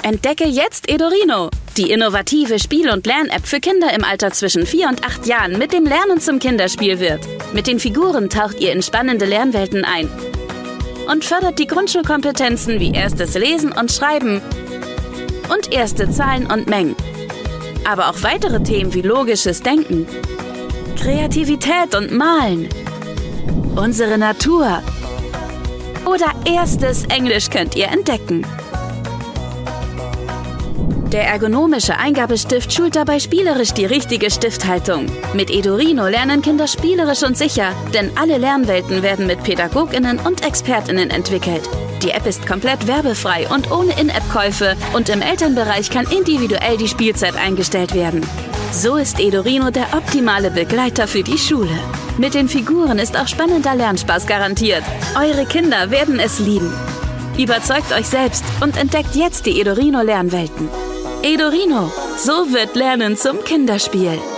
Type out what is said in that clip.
Entdecke jetzt Edorino, die innovative Spiel- und Lern-App für Kinder im Alter zwischen 4 und 8 Jahren, mit dem Lernen zum Kinderspiel wird. Mit den Figuren taucht ihr in spannende Lernwelten ein und fördert die Grundschulkompetenzen wie erstes Lesen und Schreiben und erste Zahlen und Mengen. Aber auch weitere Themen wie logisches Denken, Kreativität und Malen, unsere Natur oder erstes Englisch könnt ihr entdecken. Der ergonomische Eingabestift schult dabei spielerisch die richtige Stifthaltung. Mit Edorino lernen Kinder spielerisch und sicher, denn alle Lernwelten werden mit PädagogInnen und ExpertInnen entwickelt. Die App ist komplett werbefrei und ohne In-App-Käufe und im Elternbereich kann individuell die Spielzeit eingestellt werden. So ist Edorino der optimale Begleiter für die Schule. Mit den Figuren ist auch spannender Lernspaß garantiert. Eure Kinder werden es lieben. Überzeugt euch selbst und entdeckt jetzt die Edorino Lernwelten. Edorino, so wird Lernen zum Kinderspiel.